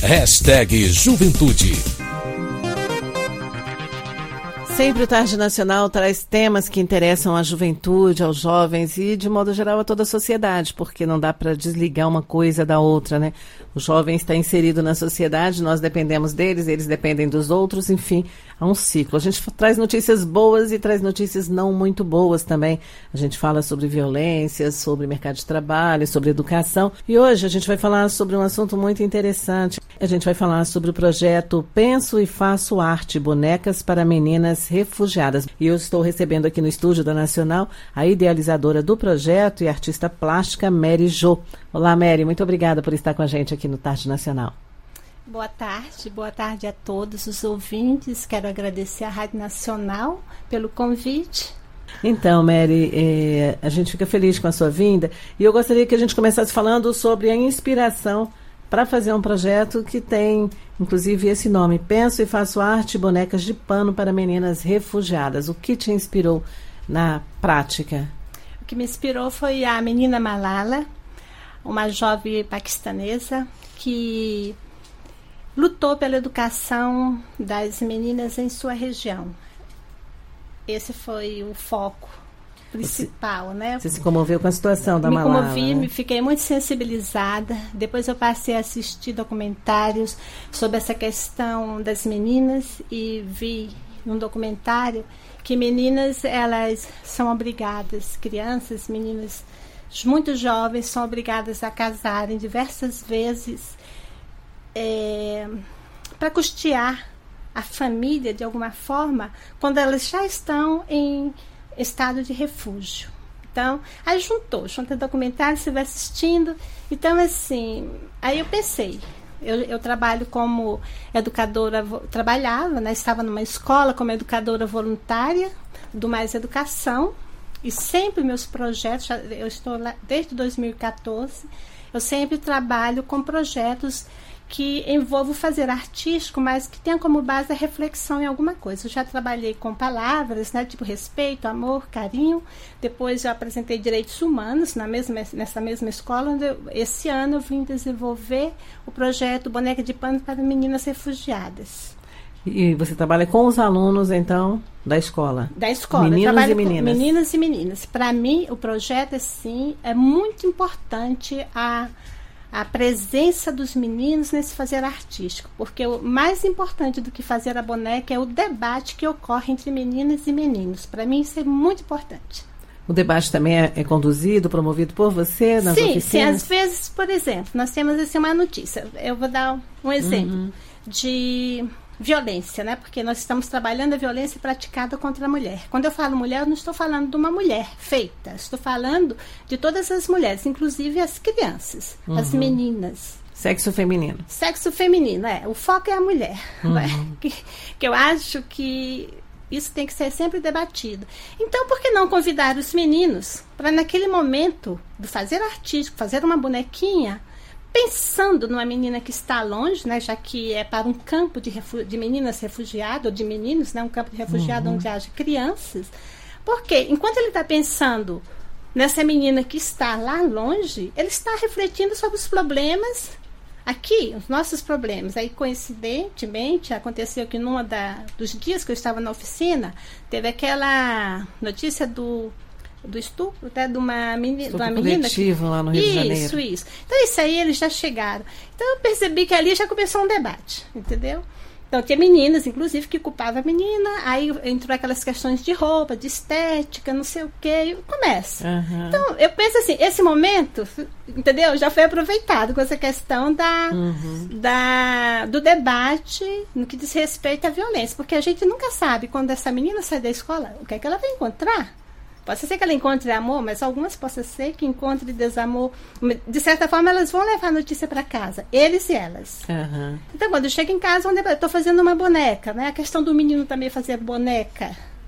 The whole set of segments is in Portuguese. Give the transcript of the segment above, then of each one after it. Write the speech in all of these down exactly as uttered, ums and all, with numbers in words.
Hashtag Juventude. Sempre o Tarde Nacional traz temas que interessam à juventude, aos jovens e, de modo geral, a toda a sociedade, porque não dá para desligar uma coisa da outra, né? O jovem está inserido na sociedade, nós dependemos deles, eles dependem dos outros, enfim, há um ciclo. A gente traz notícias boas e traz notícias não muito boas também. A gente fala sobre violência, sobre mercado de trabalho, sobre educação. E hoje a gente vai falar sobre um assunto muito interessante. A gente vai falar sobre o projeto Penso e Faço Arte, bonecas para meninas refugiadas. E eu estou recebendo aqui no estúdio da Nacional a idealizadora do projeto e artista plástica Mary Jo. Olá, Mary, muito obrigada por estar com a gente aqui no Tarde Nacional. Boa tarde, boa tarde a todos os ouvintes. Quero agradecer à Rádio Nacional pelo convite. Então, Mary, eh, a gente fica feliz com a sua vinda e eu gostaria que a gente começasse falando sobre a inspiração para fazer um projeto que tem, inclusive, esse nome, Penso e Faço Arte, bonecas de pano para meninas refugiadas. O que te inspirou na prática? O que me inspirou foi a menina Malala, uma jovem paquistanesa que lutou pela educação das meninas em sua região. Esse foi o foco principal, você, né? Você se comoveu com a situação da Malala? Me comovi, né? me fiquei muito sensibilizada. Depois eu passei a assistir documentários sobre essa questão das meninas e vi num documentário que meninas, elas são obrigadas, crianças, meninas muito jovens, são obrigadas a casarem diversas vezes é, para custear a família de alguma forma quando elas já estão em estado de refúgio. Então, aí juntou, juntou documentário, você vai assistindo. Então, assim, aí eu pensei, eu, eu trabalho como educadora, trabalhava, né, estava numa escola como educadora voluntária do Mais Educação, e sempre meus projetos, eu estou lá desde dois mil e quatorze, eu sempre trabalho com projetos que envolvo fazer artístico, mas que tenha como base a reflexão em alguma coisa. Eu já trabalhei com palavras, né, tipo respeito, amor, carinho. Depois eu apresentei direitos humanos na mesma, nessa mesma escola, onde eu, esse ano eu vim desenvolver o projeto Boneca de Pano para Meninas Refugiadas. E você trabalha com os alunos, então, da escola? Da escola. Meninos e meninas. Meninas e meninas. Para mim, o projeto, assim, é muito importante a... a presença dos meninos nesse fazer artístico, porque o mais importante do que fazer a boneca é o debate que ocorre entre meninas e meninos. Para mim, isso é muito importante. O debate também é, é conduzido, promovido por você nas sim, oficinas? Sim, às vezes, por exemplo, nós temos assim, uma notícia. Eu vou dar um exemplo uhum. de violência, né? Porque nós estamos trabalhando a violência praticada contra a mulher. Quando eu falo mulher, eu não estou falando de uma mulher feita. Estou falando de todas as mulheres, inclusive as crianças, uhum. as meninas. Sexo feminino. Sexo feminino, é. O foco é a mulher. Uhum. Né? Que, que eu acho que isso tem que ser sempre debatido. Então, por que não convidar os meninos para, naquele momento do fazer artístico, fazer uma bonequinha, pensando numa menina que está longe, né, já que é para um campo de, refu- de meninas refugiadas, ou de meninos, né, um campo de refugiados uhum. onde haja crianças. Porque, enquanto ele está pensando nessa menina que está lá longe, ele está refletindo sobre os problemas aqui, os nossos problemas. Aí, coincidentemente, aconteceu que num dos dias que eu estava na oficina, teve aquela notícia do... do estupro, né, de uma, meni, de uma menina que... lá no Rio isso, de Janeiro. Isso, isso. Então, isso aí eles já chegaram. Então, eu percebi que ali já começou um debate, entendeu? Então, tinha meninas, inclusive, que culpavam a menina, aí entrou aquelas questões de roupa, de estética, não sei o quê, e começa. Uhum. Então, eu penso assim, esse momento, entendeu? Já foi aproveitado com essa questão da, uhum. da, do debate no que diz respeito à violência, porque a gente nunca sabe, quando essa menina sai da escola, o que é que ela vai encontrar. Pode ser que ela encontre amor, mas algumas possa ser que encontre desamor. De certa forma, elas vão levar a notícia para casa, eles e elas. Uhum. Então, quando eu chego em casa, eu estou fazendo uma boneca, né? A questão do menino também fazer boneca.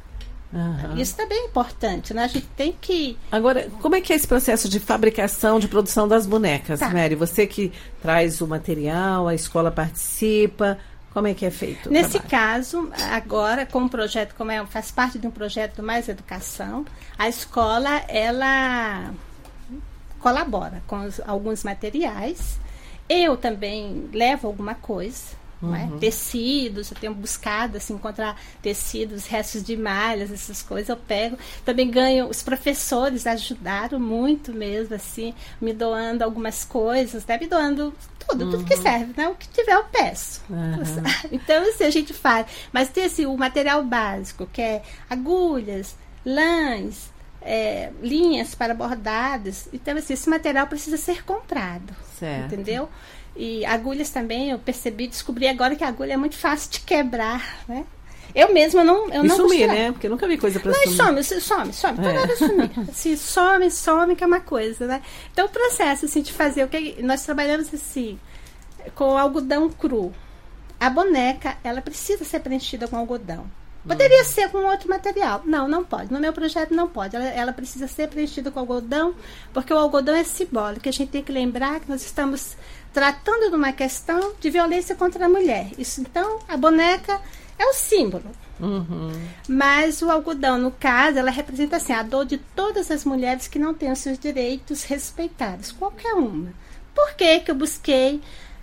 Uhum. Isso também é importante, né? A gente tem que... Agora, como é que é esse processo de fabricação, de produção das bonecas, tá. Mary? Você que traz o material, a escola participa... Como é que é feito o Nesse trabalho? caso, agora, com o projeto, como é, faz parte de um projeto do Mais Educação, a escola, ela colabora com os, alguns materiais Eu também levo alguma coisa, Uhum. né? Tecidos, eu tenho buscado assim, encontrar tecidos, restos de malhas, essas coisas eu pego. Também ganho, os professores ajudaram muito mesmo, assim, me doando algumas coisas, né? Me doando tudo, uhum. tudo que serve, né? O que tiver eu peço. Uhum. Então, assim, a gente faz. Mas tem assim, o material básico, que é agulhas, lãs, é, linhas para bordados. Então, assim, esse material precisa ser comprado. Certo. Entendeu? E agulhas também, eu percebi, descobri agora que a agulha é muito fácil de quebrar, né? Eu mesma não... Eu e não sumir, né? Porque eu nunca vi coisa pra Mas sumir. some, some, some. Toda hora sumir. Assim, some, some, que é uma coisa, né? Então, o processo, assim, de fazer o que... Nós trabalhamos, assim, com algodão cru. A boneca, ela precisa ser preenchida com algodão. Poderia hum. ser com outro material. Não, não pode. No meu projeto não pode. Ela, ela precisa ser preenchida com algodão, porque o algodão é simbólico. A gente tem que lembrar que nós estamos tratando de uma questão de violência contra a mulher. Isso, então, a boneca é o símbolo. Uhum. Mas o algodão, no caso, ela representa assim, a dor de todas as mulheres que não têm os seus direitos respeitados. Qualquer uma. Por que que eu busquei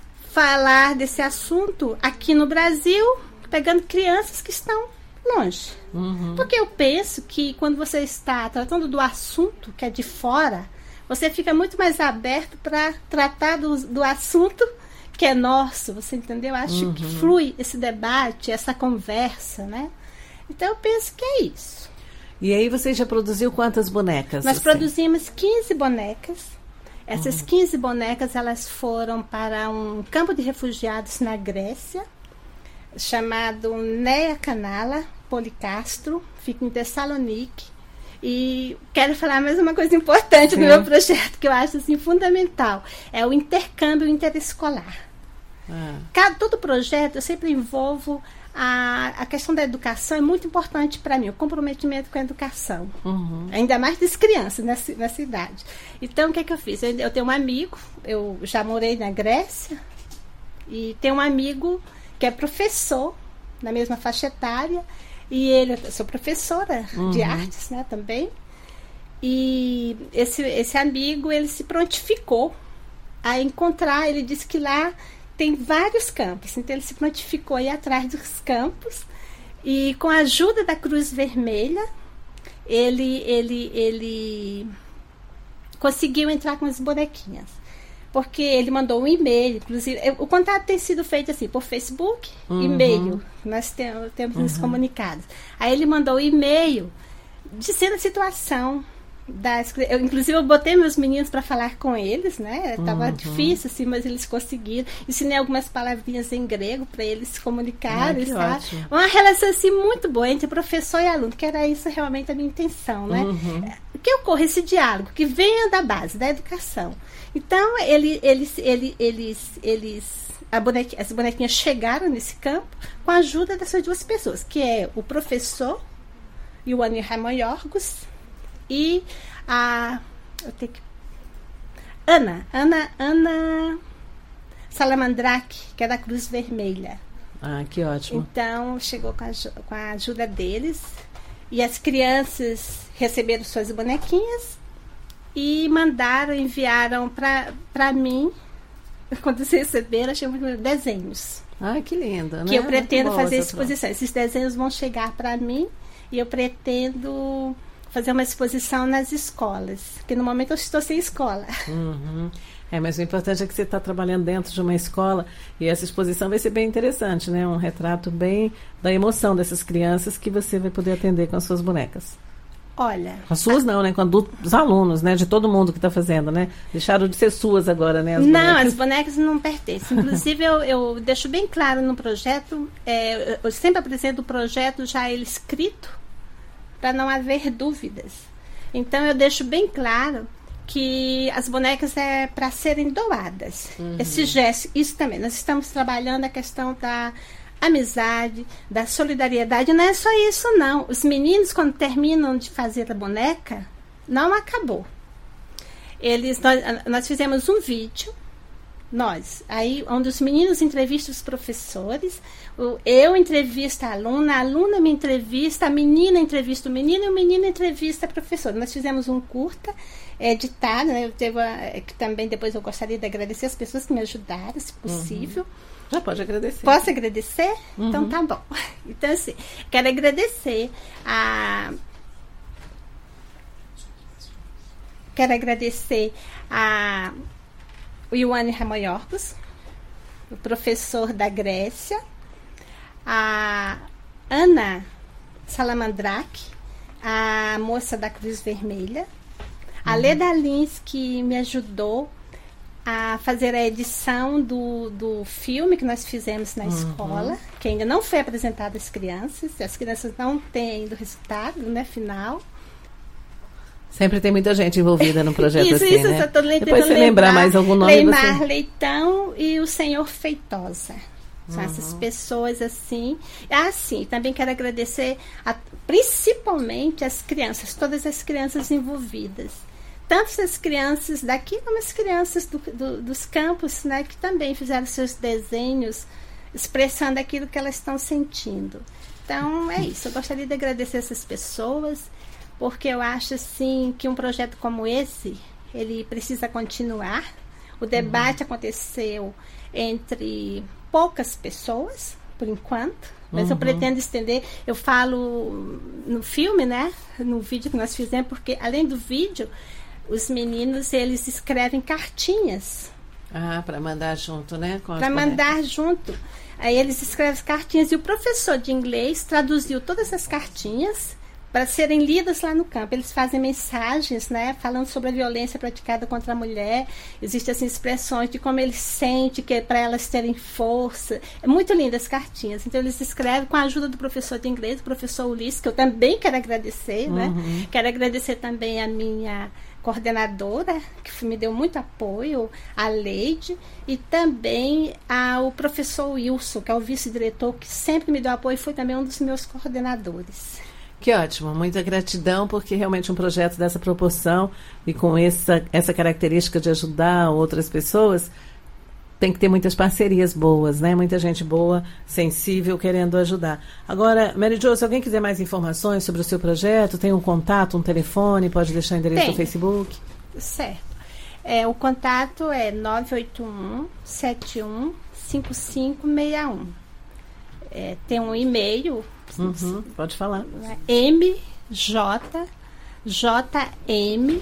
falar desse assunto aqui no Brasil, pegando crianças que estão longe? Uhum. Porque eu penso que quando você está tratando do assunto que é de fora, você fica muito mais aberto para tratar do, do assunto que é nosso, você entendeu? Acho uhum. que flui esse debate, essa conversa, né? Então eu penso que é isso. E aí você já produziu quantas bonecas? Nós assim? produzimos quinze bonecas. Essas uhum. quinze bonecas, elas foram para um campo de refugiados na Grécia, chamado Nea Canala Policastro, fica em Tessalonique. E quero falar mais uma coisa importante Sim. do meu projeto, que eu acho assim, fundamental. É o intercâmbio interescolar. Ah. Cada, todo projeto, eu sempre envolvo a, a questão da educação, é muito importante para mim, o comprometimento com a educação. Uhum. Ainda mais das crianças nessa, nessa idade. Então, o que é que eu fiz? Eu, eu tenho um amigo, eu já morei na Grécia, e tenho um amigo que é professor, na mesma faixa etária, e ele, eu sou professora uhum. de artes, né, também. E esse, esse amigo, ele se prontificou a encontrar, ele disse que lá tem vários campos. Então, ele se prontificou a ir atrás dos campos. E com a ajuda da Cruz Vermelha, ele, ele, ele conseguiu entrar com as bonequinhas. Porque ele mandou um e-mail, inclusive, o contato tem sido feito assim, por Facebook, uhum. e-mail, nós temos, temos uhum. nos comunicados. Aí ele mandou um e-mail dizendo a situação das... Eu, inclusive, eu botei meus meninos para falar com eles, né? Estava uhum. difícil, assim, mas eles conseguiram. Ensinei algumas palavrinhas em grego para eles se comunicarem, sabe? Uma relação, assim, muito boa entre professor e aluno, que era isso realmente a minha intenção, né? Uhum. Que ocorra esse diálogo, que venha da base, da educação. Então, ele, eles, ele, eles, eles, a bonequinha, as bonequinhas chegaram nesse campo com a ajuda dessas duas pessoas, que é o professor Ioannis Ramoiorgos e a eu tenho que, Ana, Ana, Ana Salamandraque, que é da Cruz Vermelha. Ah, que ótimo. Então, chegou com a, com a ajuda deles e as crianças receberam suas bonequinhas e mandaram, enviaram para mim, quando vocês receberam, achei muito desenhos. Ah, que lindo, né? Que eu pretendo fazer exposição. Esses desenhos vão chegar para mim e eu pretendo fazer uma exposição nas escolas, porque no momento eu estou sem escola. Uhum. É, mas o importante é que você está trabalhando dentro de uma escola e essa exposição vai ser bem interessante, né? Um retrato bem da emoção dessas crianças que você vai poder atender com as suas bonecas. Olha... As suas não, né? Com dos alunos, né? De todo mundo que está fazendo, né? Deixaram de ser suas agora, né? As não, bonecas. As bonecas não pertencem. Inclusive, eu, eu deixo bem claro no projeto, é, eu sempre apresento o projeto já ele escrito, para não haver dúvidas. Então, eu deixo bem claro que as bonecas é para serem doadas. Uhum. Esse gesto, isso também. Nós estamos trabalhando a questão da amizade, da solidariedade. Não é só isso, não. Os meninos, quando terminam de fazer a boneca, não acabou. Eles, nós, nós fizemos um vídeo Nós. Aí, onde os meninos entrevistam os professores, o, eu entrevisto a aluna, a aluna me entrevista, a menina entrevista o menino e o menino entrevista a professora. Nós fizemos um curta, editado, né? Eu teve uma, que também depois eu gostaria de agradecer as pessoas que me ajudaram, se possível. Uhum. Já pode agradecer. Posso agradecer? Uhum. Então tá bom. Então, assim, quero agradecer a... Quero agradecer a... o Ioane Ramoyorgos, o professor da Grécia, a Ana Salamandrake, a moça da Cruz Vermelha, a uhum. Leda Lins, que me ajudou a fazer a edição do, do filme que nós fizemos na uhum. escola, que ainda não foi apresentado às crianças, as crianças não têm ainda o resultado, né, final. Sempre tem muita gente envolvida no projeto isso, assim, isso, né? Só tô Depois você lembrar, lembrar mais algum nome. Leimar você... Leitão e o senhor Feitosa. São uhum. essas pessoas assim. Ah, sim, também quero agradecer a, principalmente as crianças, todas as crianças envolvidas. Tanto as crianças daqui como as crianças do, do, dos campos, né, que também fizeram seus desenhos expressando aquilo que elas estão sentindo. Então, é isso. Eu gostaria de agradecer essas pessoas, porque eu acho assim que um projeto como esse, ele precisa continuar. O debate uhum. aconteceu entre poucas pessoas, por enquanto, mas uhum. eu pretendo estender. Eu falo no filme, né, no vídeo que nós fizemos, porque além do vídeo, os meninos, eles escrevem cartinhas. Ah, para mandar junto, né? Para mandar junto. Aí eles escrevem cartinhas e o professor de inglês traduziu todas as cartinhas para serem lidas lá no campo. Eles fazem mensagens, né, falando sobre a violência praticada contra a mulher. Existem assim, expressões de como eles sentem, que é para elas terem força. É muito lindas as cartinhas. Então, eles escrevem com a ajuda do professor de inglês, o professor Ulisses, que eu também quero agradecer. Uhum. Né? Quero agradecer também a minha coordenadora, que me deu muito apoio, a Leide, e também ao professor Wilson, que é o vice-diretor, que sempre me deu apoio e foi também um dos meus coordenadores. Que ótimo, muita gratidão, porque realmente um projeto dessa proporção e com essa, essa característica de ajudar outras pessoas, tem que ter muitas parcerias boas, né? Muita gente boa, sensível, querendo ajudar. Agora, Mary Jo, se alguém quiser mais informações sobre o seu projeto, tem um contato, um telefone, pode deixar o endereço tem. no Facebook? Certo. É, o contato é nove oito um, sete um, cinco cinco seis um. É, tem um e-mail. Uhum, pode falar. M J J M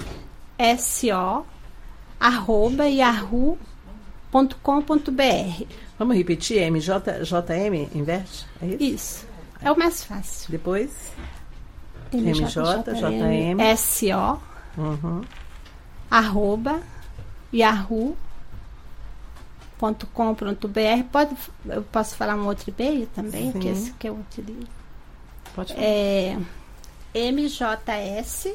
S O arroba yahoo ponto com ponto b r. Vamos repetir? M J J M inverte? É isso? Isso. É o mais fácil. Depois? M J J M S O uhum. arroba yahoo ponto com ponto b r. Pode, eu posso falar um outro e-mail também, Sim. que é esse que eu utilizo. Pode falar. É M J S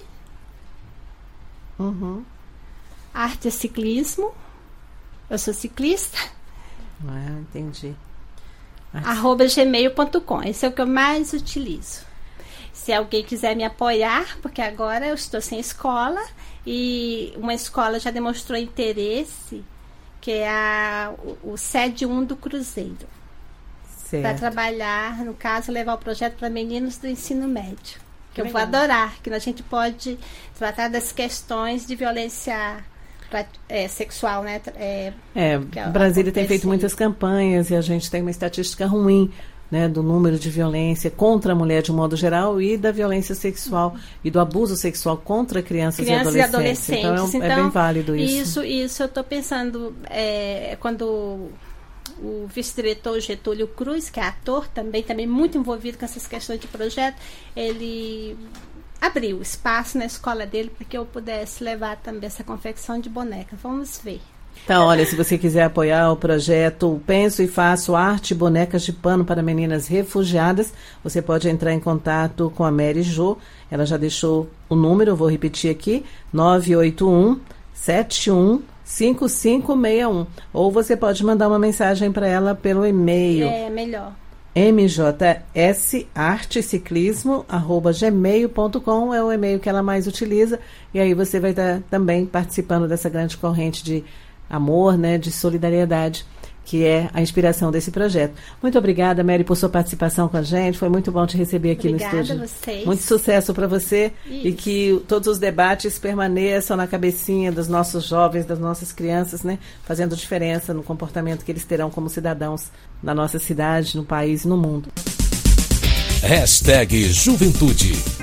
uhum. Arte e Ciclismo. Eu sou ciclista. Ah, entendi. Arte. Arroba gmail ponto com. Esse é o que eu mais utilizo. Se alguém quiser me apoiar, porque agora eu estou sem escola e uma escola já demonstrou interesse, que é a, o, o sede um do Cruzeiro. Para trabalhar, no caso, levar o projeto para meninos do ensino médio. Que, que eu legal. Vou adorar, que a gente pode tratar das questões de violência pra, é, sexual, né? É, é Brasília tem feito muitas campanhas e a gente tem uma estatística ruim, né, do número de violência contra a mulher de um modo geral e da violência sexual uhum. e do abuso sexual contra crianças, crianças e adolescentes. E adolescentes. Então, é, então, é bem válido isso. Isso, isso eu estou pensando, é, quando o vice-diretor Getúlio Cruz, que é ator também, também muito envolvido com essas questões de projeto, ele abriu espaço na escola dele para que eu pudesse levar também essa confecção de bonecas. Vamos ver. Então, olha, se você quiser apoiar o projeto Penso e Faço Arte e Bonecas de Pano para Meninas Refugiadas, você pode entrar em contato com a Mary Jo. Ela já deixou o número, eu vou repetir aqui, nove oito um, sete um, cinco cinco seis um. Ou você pode mandar uma mensagem para ela pelo e-mail. É, melhor. m j s arte ciclismo arroba gmail ponto com é o e-mail que ela mais utiliza. E aí você vai estar também participando dessa grande corrente de amor, né, de solidariedade, que é a inspiração desse projeto. Muito obrigada, Mary, por sua participação com a gente. Foi muito bom te receber aqui obrigada no estúdio. A vocês. Muito sucesso para você. Isso. E que todos os debates permaneçam na cabecinha dos nossos jovens, das nossas crianças, né, fazendo diferença no comportamento que eles terão como cidadãos na nossa cidade, no país e no mundo. Hashtag Juventude.